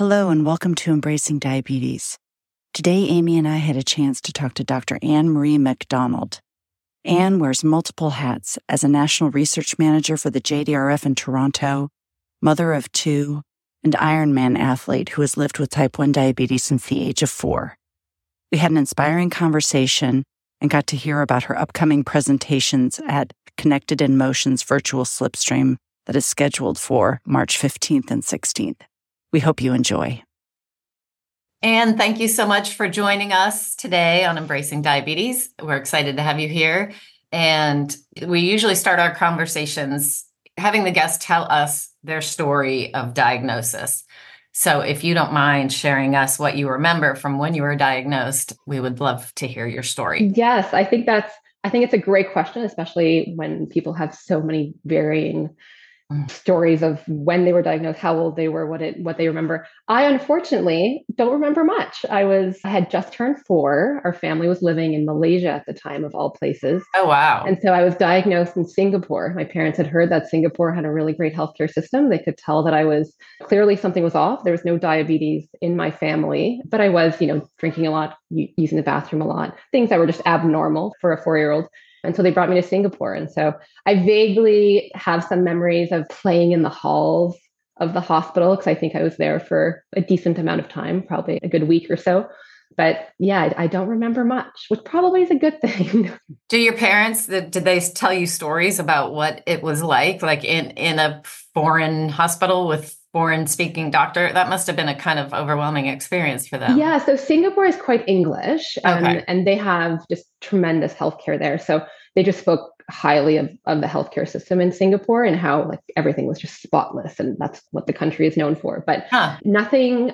Hello and welcome to Embracing Diabetes. Today, Amy and I had a chance to talk to Dr. Anne Marie McDonald. Anne wears multiple hats as a national research manager for the JDRF in Toronto, mother of two, and Ironman athlete who has lived with type 1 diabetes since the age of 4. We had an inspiring conversation and got to hear about her upcoming presentations at Connected in Motion's virtual slipstream that is scheduled for March 15th and 16th. We hope you enjoy. Anne, thank you so much for joining us today on Embracing Diabetes. We're excited to have you here. And we usually start our conversations having the guests tell us their story of diagnosis. So if you don't mind sharing us what you remember from when you were diagnosed, we would love to hear your story. Yes, I think it's a great question, especially when people have so many varying stories of when they were diagnosed, how old they were, what they remember. I unfortunately don't remember much. I had just turned 4. Our family was living in Malaysia at the time, of all places. Oh, wow. And so I was diagnosed in Singapore. My parents had heard that Singapore had a really great healthcare system. They could tell that clearly something was off. There was no diabetes in my family, but I was, drinking a lot, using the bathroom a lot, things that were just abnormal for a 4-year-old. And so they brought me to Singapore. And so I vaguely have some memories of playing in the halls of the hospital, because I think I was there for a decent amount of time, probably a good week or so. But yeah, I don't remember much, which probably is a good thing. Do your parents, did they tell you stories about what it was like in a foreign hospital with foreign speaking doctor? That must have been a kind of overwhelming experience for them. Yeah. So Singapore is quite English, Okay. and they have just tremendous healthcare there. So they just spoke highly of the healthcare system in Singapore and how everything was just spotless. And that's what the country is known for. But nothing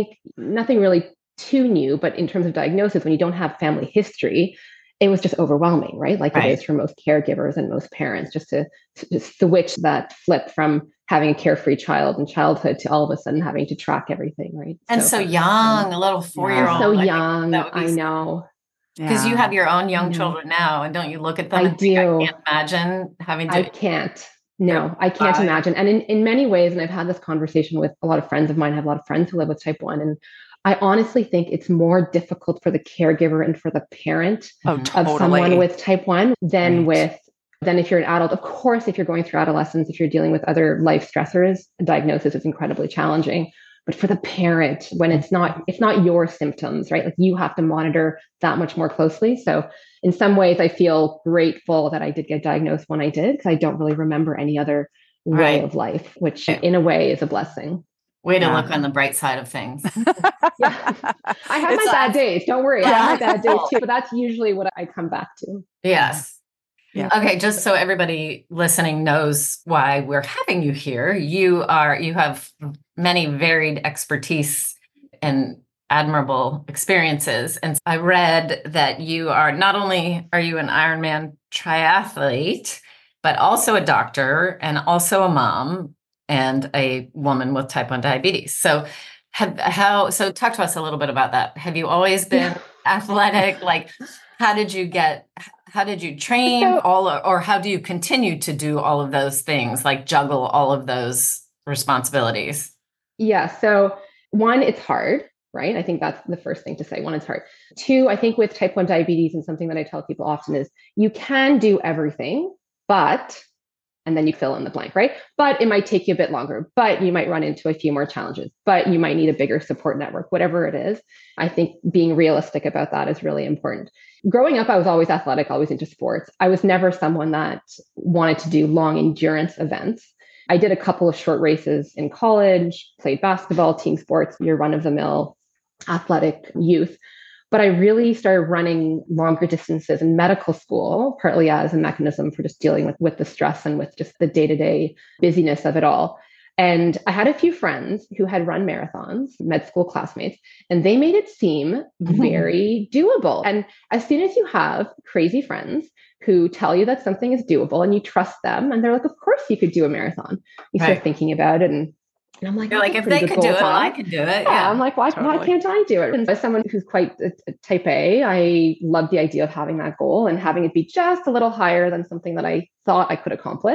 really too new. But in terms of diagnosis, when you don't have family history, it was just overwhelming, right? It is for most caregivers and most parents, just to switch that flip from having a carefree child and childhood to all of a sudden having to track everything, right? And so young, a little 4-year-old. So young, I know. Because you have your own young children now, and don't you look at them I and do. think, I can't imagine having to... I can't. No, I can't imagine. And in many ways, and I've had this conversation with a lot of friends of mine, I have a lot of friends who live with type 1, and I honestly think it's more difficult for the caregiver and for the parent of someone with type 1 than if you're an adult. Of course, if you're going through adolescence, if you're dealing with other life stressors, diagnosis is incredibly challenging. But for the parent, when it's not your symptoms, right? You have to monitor that much more closely. So in some ways, I feel grateful that I did get diagnosed when I did, because I don't really remember any other way of life, which in a way is a blessing. Way to look on the bright side of things. Yeah. I have my bad days. Don't worry. I have my bad days too, but that's usually what I come back to. Yes. Yeah. Okay. Just so everybody listening knows why we're having you here. You have many varied expertise and admirable experiences. And I read that you are not only are you an Ironman triathlete, but also a doctor and also a mom and a woman with type 1 diabetes. So talk to us a little bit about that. Have you always been athletic? How did you train or how do you continue to do all of those things, juggle all of those responsibilities? Yeah. So 1, it's hard, right? I think that's the first thing to say. 1, it's hard. 2, I think with type 1 diabetes, and something that I tell people often is you can do everything, and then you fill in the blank, right? But it might take you a bit longer, but you might run into a few more challenges, but you might need a bigger support network, whatever it is. I think being realistic about that is really important. Growing up, I was always athletic, always into sports. I was never someone that wanted to do long endurance events. I did a couple of short races in college, played basketball, team sports, your run-of-the-mill athletic youth. But I really started running longer distances in medical school, partly as a mechanism for just dealing with the stress and with just the day-to-day busyness of it all. And I had a few friends who had run marathons, med school classmates, and they made it seem very doable. And as soon as you have crazy friends who tell you that something is doable and you trust them, and they're like, of course you could do a marathon. You start thinking about it, and I'm like, you're if they could do it, I could do it. Yeah. I'm like, why can't I do it? And as someone who's quite a type A, I love the idea of having that goal and having it be just a little higher than something that I thought I could accomplish.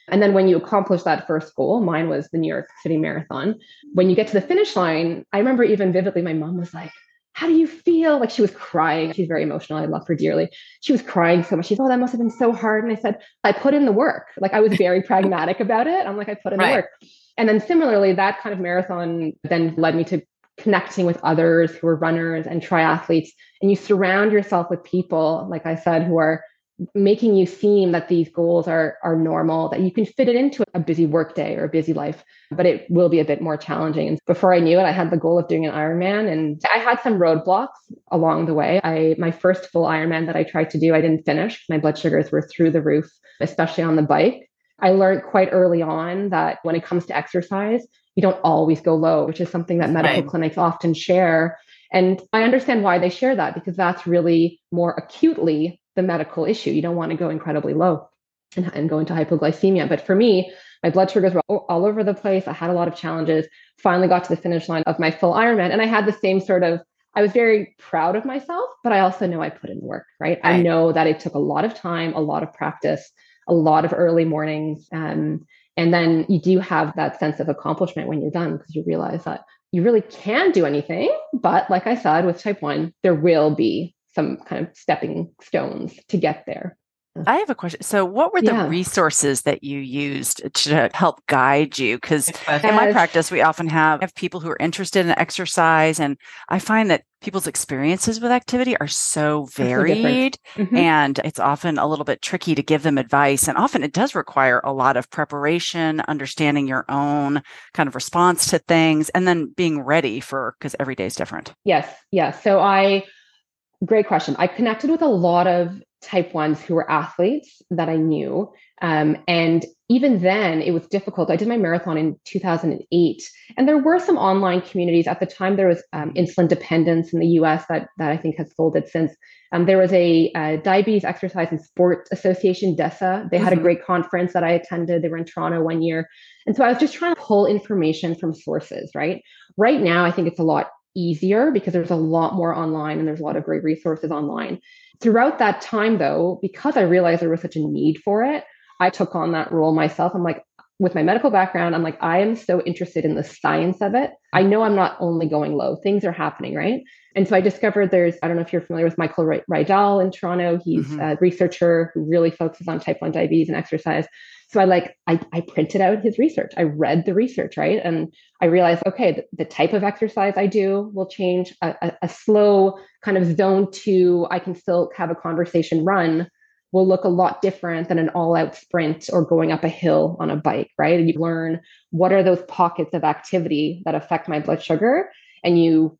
And then when you accomplish that first goal, mine was the New York City Marathon. When you get to the finish line, I remember even vividly, my mom was like, how do you feel? Like she was crying. She's very emotional. I love her dearly. She was crying so much. She's, oh, that must have been so hard. And I said, I put in the work. Like I was very pragmatic about it. I'm like, I put in the work. And then similarly, that kind of marathon then led me to connecting with others who are runners and triathletes. And you surround yourself with people, like I said, who are making you seem that these goals are normal, that you can fit it into a busy workday or a busy life, but it will be a bit more challenging. And before I knew it, I had the goal of doing an Ironman, and I had some roadblocks along the way. My first full Ironman that I tried to do, I didn't finish. My blood sugars were through the roof, especially on the bike. I learned quite early on that when it comes to exercise, you don't always go low, which is something that medical clinics often share. And I understand why they share that, because that's really more acutely the medical issue. You don't want to go incredibly low and go into hypoglycemia. But for me, my blood sugars were all over the place. I had a lot of challenges, finally got to the finish line of my full Ironman. And I had the same sort of, I was very proud of myself, but I also know I put in work, right? I know that it took a lot of time, a lot of practice, a lot of early mornings. And then you do have that sense of accomplishment when you're done, because you realize that you really can do anything. But like I said, with type 1, there will be some kind of stepping stones to get there. I have a question. So what were the resources that you used to help guide you? Because in my practice, we often have people who are interested in exercise. And I find that people's experiences with activity are so varied. And it's often a little bit tricky to give them advice. And often it does require a lot of preparation, understanding your own kind of response to things, and then being ready because every day is different. Yes. So great question. I connected with a lot of type 1s who were athletes that I knew. And even then, it was difficult. I did my marathon in 2008, and there were some online communities. At the time, there was insulin dependence in the US that I think has folded since. There was a Diabetes Exercise and Sport Association, DESA. They had a great conference that I attended. They were in Toronto one year. And so I was just trying to pull information from sources, right? Right now, I think it's a lot easier because there's a lot more online and there's a lot of great resources online. Throughout that time, though, because I realized there was such a need for it, I took on that role myself. I'm like, with my medical background, I'm like, I am so interested in the science of it. I know I'm not only going low, things are happening, right? And so I discovered I don't know if you're familiar with Michael Rydell in Toronto. He's a researcher who really focuses on type 1 diabetes and exercise. So I printed out his research. I read the research, right? And I realized, okay, the type of exercise I do will change. A slow kind of zone 2, I can still have a conversation run, will look a lot different than an all-out sprint or going up a hill on a bike, right? And you learn what are those pockets of activity that affect my blood sugar. And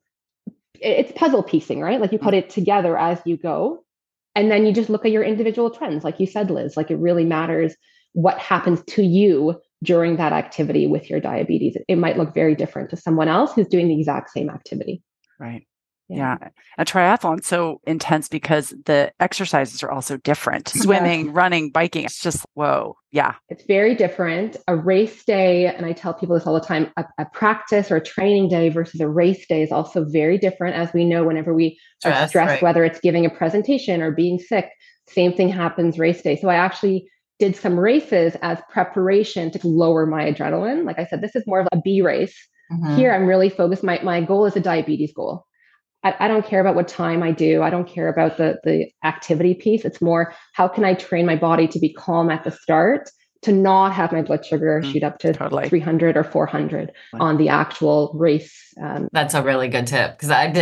it's puzzle piecing, right? Like you put it together as you go. And then you just look at your individual trends. Like you said, Liz, like it really matters what happens to you during that activity with your diabetes. It might look very different to someone else who's doing the exact same activity. Right. Yeah. A triathlon so intense because the exercises are also different. Swimming, running, biking. It's just, whoa. Yeah. It's very different. A race day, and I tell people this all the time, a practice or a training day versus a race day is also very different. As we know, whenever we are stressed, whether it's giving a presentation or being sick, same thing happens race day. So I actually did some races as preparation to lower my adrenaline. Like I said, this is more of a B race. Here, I'm really focused. My goal is a diabetes goal. I don't care about what time I do. I don't care about the activity piece. It's more, how can I train my body to be calm at the start, to not have my blood sugar shoot up to 300 or 400 on the actual race. That's a really good tip, because I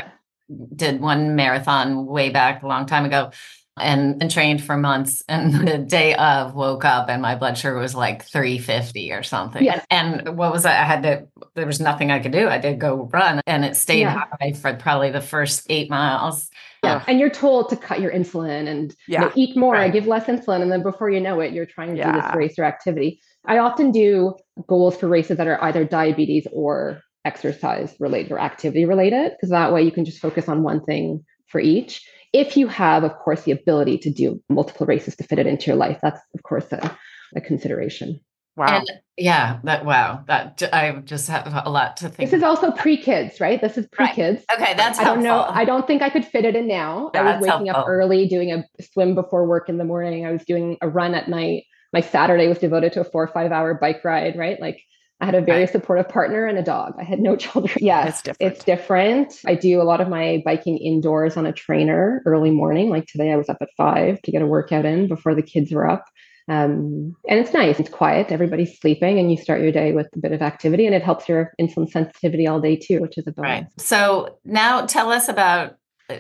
did one marathon way back a long time ago and trained for months. And the day of, woke up and my blood sugar was like 350 or something. Yes. And what was that? There was nothing I could do. I did go run, and it stayed high for probably the first 8 miles. Yeah. And you're told to cut your insulin and eat more, give less insulin. And then before you know it, you're trying to do this race or activity. I often do goals for races that are either diabetes or exercise related or activity related, because that way you can just focus on one thing for each. If you have, of course, the ability to do multiple races to fit it into your life, that's, of course, a consideration. Wow. And that I just have a lot to think. This is also pre-kids, right? This is pre-kids. Right. Okay. That's helpful. I don't think I could fit it in now. I was waking up early, doing a swim before work in the morning. I was doing a run at night. My Saturday was devoted to a 4 or 5 hour bike ride, right? Like I had a very supportive partner and a dog. I had no children. Yes, it's different. I do a lot of my biking indoors on a trainer early morning. Like today I was up at 5 to get a workout in before the kids were up. And it's nice. It's quiet. Everybody's sleeping and you start your day with a bit of activity and it helps your insulin sensitivity all day too, which is a bonus. Right. So now tell us about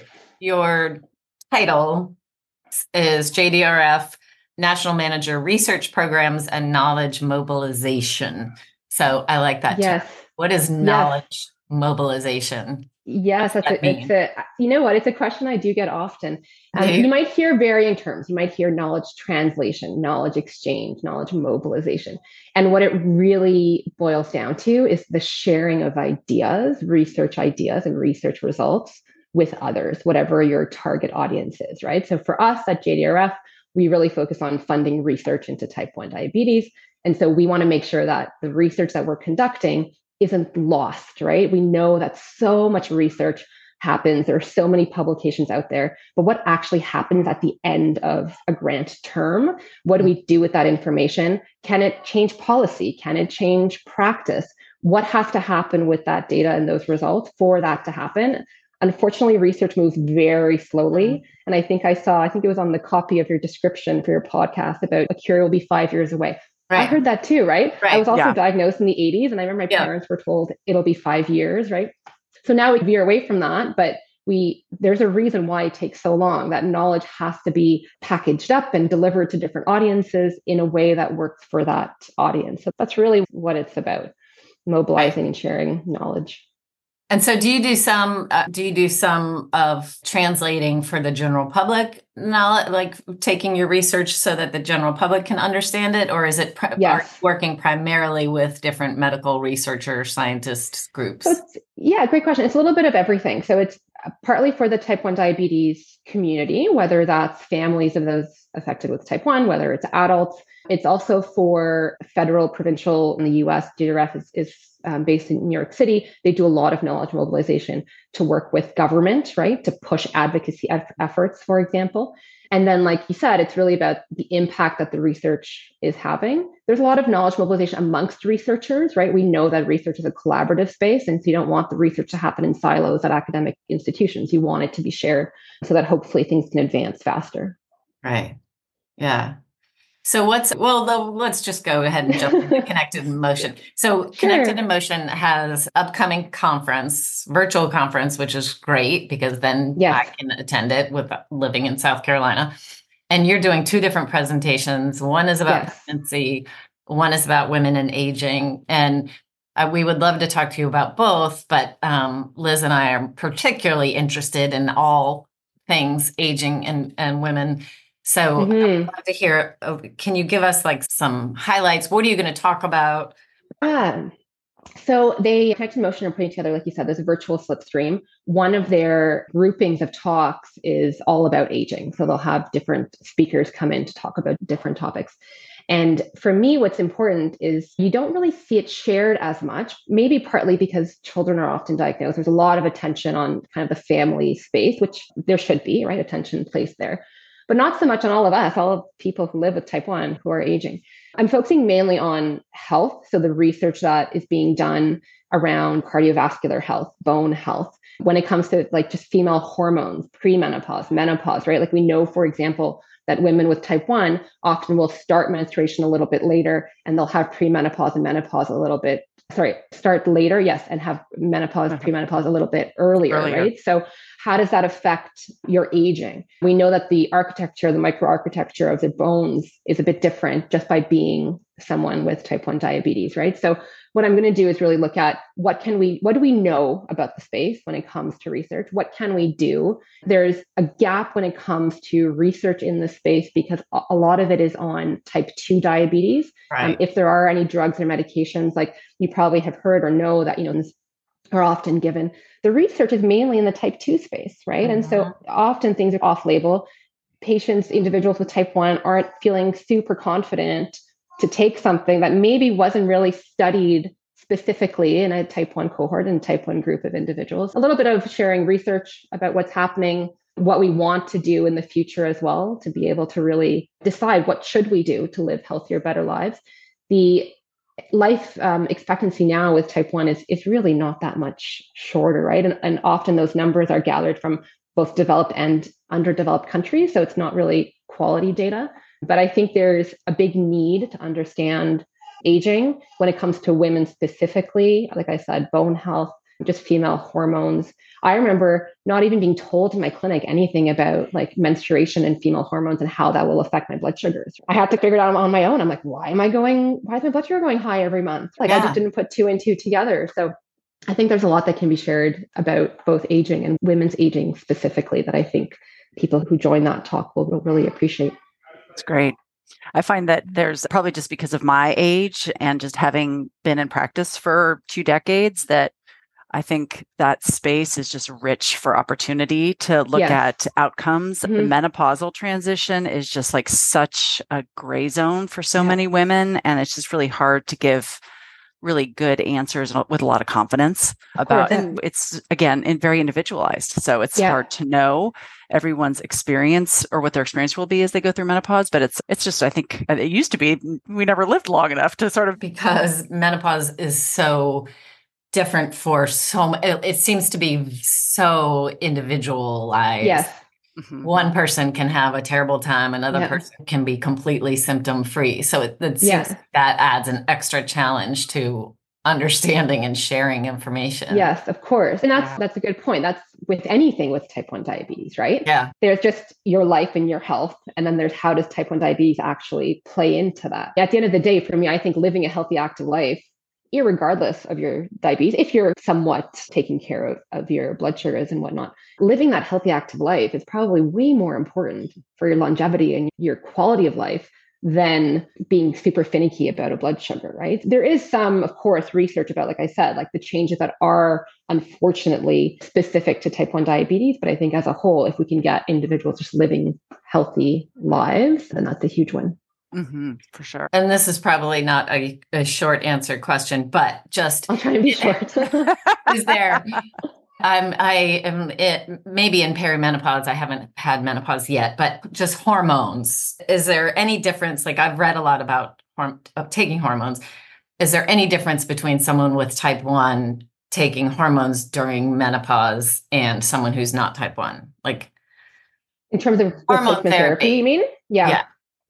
your title is JDRF, National Manager, Research Programs and Knowledge Mobilization. So I like that. Yes. Term. What is knowledge mobilization? Yes, you know what? It's a question I do get often. You might hear varying terms. You might hear knowledge translation, knowledge exchange, knowledge mobilization. And what it really boils down to is the sharing of ideas and research results with others, whatever your target audience is, right? So for us at JDRF, we really focus on funding research into type 1 diabetes. And so we want to make sure that the research that we're conducting isn't lost, right? We know that so much research happens. There are so many publications out there, but what actually happens at the end of a grant term? What do we do with that information? Can it change policy? Can it change practice? What has to happen with that data and those results for that to happen? Unfortunately, research moves very slowly. And I think it was on the copy of your description for your podcast about a cure will be 5 years away. Right. I heard that too, right? I was also diagnosed in the 80s and I remember my parents were told it'll be 5 years, right? So now we veer away from that, but there's a reason why it takes so long. That knowledge has to be packaged up and delivered to different audiences in a way that works for that audience. So that's really what it's about, mobilizing and sharing knowledge. And so do you do some of translating for the general public knowledge, like taking your research so that the general public can understand it? Or is it working primarily with different medical researcher scientist groups? So great question. It's a little bit of everything. So it's partly for the type 1 diabetes community, whether that's families of those affected with type 1, whether it's adults. It's also for federal, provincial in the US. JDRF is based in New York City. They do a lot of knowledge mobilization to work with government, right? To push advocacy efforts, for example. And then, like you said, it's really about the impact that the research is having. There's a lot of knowledge mobilization amongst researchers, right? We know that research is a collaborative space. And so you don't want the research to happen in silos at academic institutions. You want it to be shared so that hopefully things can advance faster. Right. Yeah. So let's just go ahead and jump into Connected in Motion. So Connected in Motion has upcoming virtual conference, which is great because then I can attend it with living in South Carolina. And you're doing 2 different presentations. One is about pregnancy. One is about women and aging. And we would love to talk to you about both, but Liz and I are particularly interested in all things aging and women. So I'd love to hear, can you give us like some highlights? What are you going to talk about? So they, Connected in Motion, are putting together, like you said, there's a virtual slipstream. One of their groupings of talks is all about aging. So they'll have different speakers come in to talk about different topics. And for me, what's important is you don't really see it shared as much, maybe partly because children are often diagnosed. There's a lot of attention on kind of the family space, which there should be, right? Attention placed there. But not so much on all of us, all of people who live with type 1 who are aging. I'm focusing mainly on health. So the research that is being done around cardiovascular health, bone health, when it comes to like just female hormones, premenopause, menopause, right? Like we know, for example, that women with type 1 often will start menstruation a little bit later and they'll have premenopause and menopause start later, and have menopause, premenopause a little bit earlier, right? So how does that affect your aging? We know that the microarchitecture of the bones is a bit different just by being someone with type 1 diabetes, right? So what I'm going to do is really look at what do we know about the space when it comes to research? What can we do? There's a gap when it comes to research in the space because a lot of it is on type 2 diabetes. Right. If there are any drugs or medications, like you probably have heard or know that, are often given, the research is mainly in the type 2 space, right? And so often things are off-label. Individuals with type 1 aren't feeling super confident to take something that maybe wasn't really studied specifically in a type 1 cohort and type 1 group of individuals. A little bit of sharing research about what's happening what we want to do in the future as well, to be able to really decide what should we do to live healthier, better lives. The life expectancy now with type 1 is really not that much shorter, right? And often those numbers are gathered from both developed and underdeveloped countries. So it's not really quality data. But I think there's a big need to understand aging when it comes to women specifically. Like I said, bone health, just female hormones. I remember not even being told in my clinic anything about like menstruation and female hormones and how that will affect my blood sugars. I had to figure it out on my own. I'm like, why is my blood sugar going high every month? Like I just didn't put two and two together. So I think there's a lot that can be shared about both aging and women's aging specifically that I think people who join that talk will really appreciate. It's great. I find that there's probably just because of my age and just having been in practice for 2 decades that I think that space is just rich for opportunity to look at outcomes. The menopausal transition is just like such a gray zone for so many women. And it's just really hard to give really good answers with a lot of confidence about, and it's again, very individualized. So it's hard to know everyone's experience or what their experience will be as they go through menopause. But it's just, I think it used to be, we never lived long enough to sort of. Because menopause is so different for it seems to be so individualized. Yes. One person can have a terrible time, another person can be completely symptom free. So it seems that adds an extra challenge to understanding and sharing information. Yes, of course. And that's a good point. That's with anything with type 1 diabetes, right? Yeah. There's just your life and your health. And then there's how does type 1 diabetes actually play into that? At the end of the day, for me, I think living a healthy, active life, irregardless of your diabetes, if you're somewhat taking care of your blood sugars and whatnot, living that healthy, active life is probably way more important for your longevity and your quality of life than being super finicky about a blood sugar, right? There is some, of course, research about, like I said, like the changes that are unfortunately specific to type 1 diabetes. But I think as a whole, if we can get individuals just living healthy lives, then that's a huge win. For sure. And this is probably not a short answer question, but just I'll try to be short. Is there? I am maybe in perimenopause. I haven't had menopause yet, but just hormones. Is there any difference? Like I've read a lot about taking hormones. Is there any difference between someone with type 1 taking hormones during menopause and someone who's not type 1? Like in terms of hormone therapy, you mean? Yeah.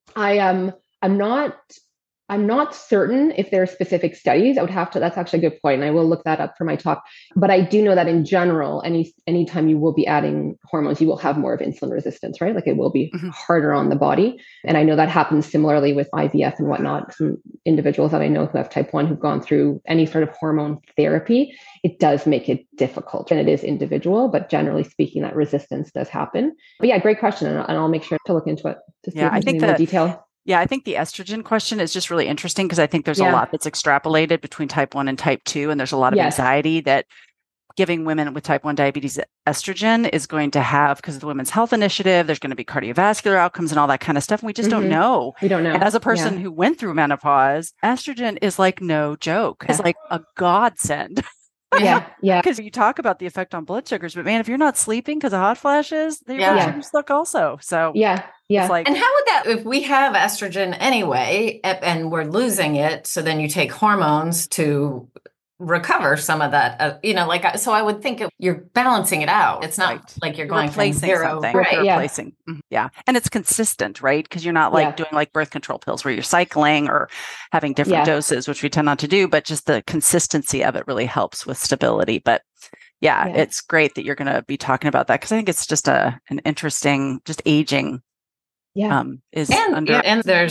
I'm not certain if there are specific studies. That's actually a good point. And I will look that up for my talk. But I do know that in general, anytime you will be adding hormones, you will have more of insulin resistance, right? Like it will be harder on the body. And I know that happens similarly with IVF and whatnot. Some individuals that I know who have type 1 who've gone through any sort of hormone therapy, it does make it difficult. And it is individual, but generally speaking, that resistance does happen. But yeah, great question. And I'll make sure to look into it to see if there's any more detail. Yeah, I think the estrogen question is just really interesting because I think there's a lot that's extrapolated between type 1 and type 2. And there's a lot of anxiety that giving women with type 1 diabetes estrogen is going to have, because of the Women's Health Initiative, there's going to be cardiovascular outcomes and all that kind of stuff. And we just don't know. We don't know. And as a person who went through menopause, estrogen is like no joke. It's like a godsend. Yeah. Because you talk about the effect on blood sugars, but man, if you're not sleeping because of hot flashes, your blood sugars look also. So it's like, and how would that, if we have estrogen anyway, and we're losing it, so then you take hormones to recover some of that, so I would think you're balancing it out. It's not like you're going from zero. Right. Replacing. Yeah. And it's consistent, right? Because you're not like doing like birth control pills where you're cycling or having different doses, which we tend not to do, but just the consistency of it really helps with stability. But it's great that you're going to be talking about that because I think it's just an interesting, just aging. And there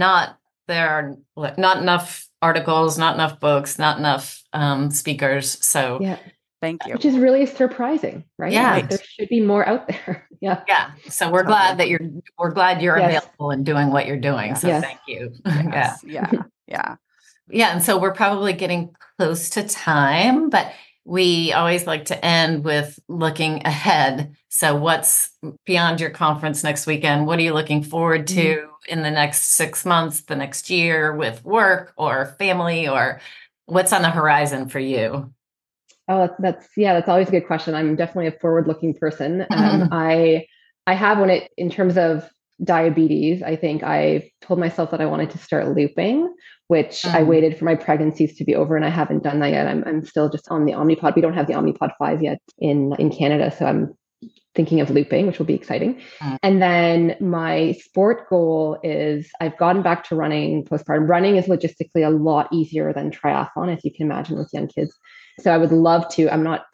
are not enough articles, not enough books, not enough speakers. So thank you. Which is really surprising, right? Yeah. Like, there should be more out there. Yeah. So we're glad that we're glad you're available and doing what you're doing. So thank you. Yeah. And so we're probably getting close to time, but we always like to end with looking ahead. So what's beyond your conference next weekend? What are you looking forward to in the next 6 months, the next year with work or family, or what's on the horizon for you? Oh, that's always a good question. I'm definitely a forward-looking person. I have in terms of diabetes, I think I told myself that I wanted to start looping, which I waited for my pregnancies to be over, and I haven't done that yet. I'm still just on the Omnipod. We don't have the Omnipod 5 yet in Canada, so I'm thinking of looping, which will be exciting. And then my sport goal is I've gotten back to running postpartum. Running is logistically a lot easier than triathlon, as you can imagine, with young kids. So I would love to,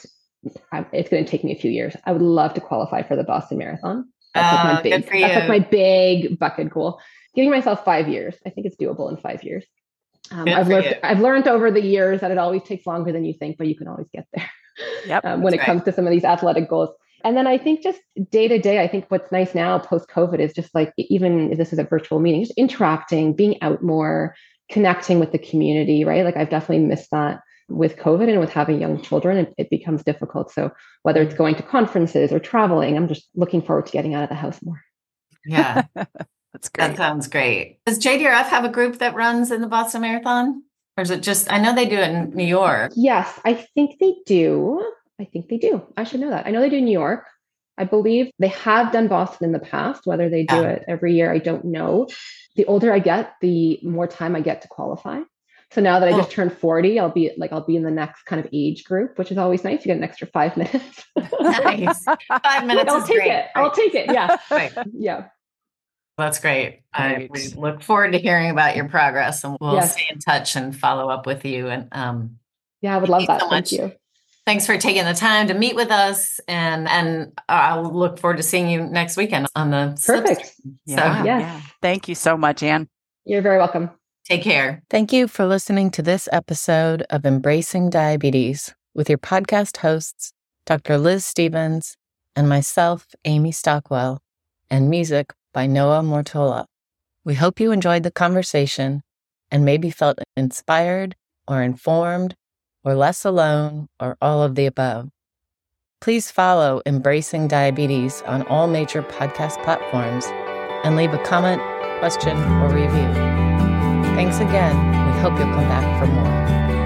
it's going to take me a few years. I would love to qualify for the Boston Marathon. That's like my big bucket goal. Giving myself 5 years. I think it's doable in 5 years. I've learned over the years that it always takes longer than you think, but you can always get there. Yep, when it comes to some of these athletic goals. And then I think just day to day, I think what's nice now post-COVID is just like, even if this is a virtual meeting, just interacting, being out more, connecting with the community, right? Like I've definitely missed that with COVID, and with having young children, it becomes difficult. So whether it's going to conferences or traveling, I'm just looking forward to getting out of the house more. Yeah. That's great. That sounds great. Does JDRF have a group that runs in the Boston Marathon? Or is it just, I know they do it in New York. Yes, I think they do. I should know that. I know they do New York. I believe they have done Boston in the past. Whether they do it every year, I don't know. The older I get, the more time I get to qualify. So now that I just turned 40, I'll be in the next kind of age group, which is always nice. You get an extra 5 minutes. Nice. 5 minutes. I'll take it. I'll take it. Yeah. Right. Yeah. That's great. We look forward to hearing about your progress, and we'll stay in touch and follow up with you. And I would love that. Thank you. Thanks for taking the time to meet with us, and I'll look forward to seeing you next weekend on the Perfect. Yeah. Thank you so much, Anne. You're very welcome. Take care. Thank you for listening to this episode of Embracing Diabetes with your podcast hosts, Dr. Liz Stevens and myself, Amy Stockwell, and music by Noah Mortola. We hope you enjoyed the conversation and maybe felt inspired or informed or less alone or all of the above. Please follow Embracing Diabetes on all major podcast platforms and leave a comment, question, or review. Thanks again. We hope you'll come back for more.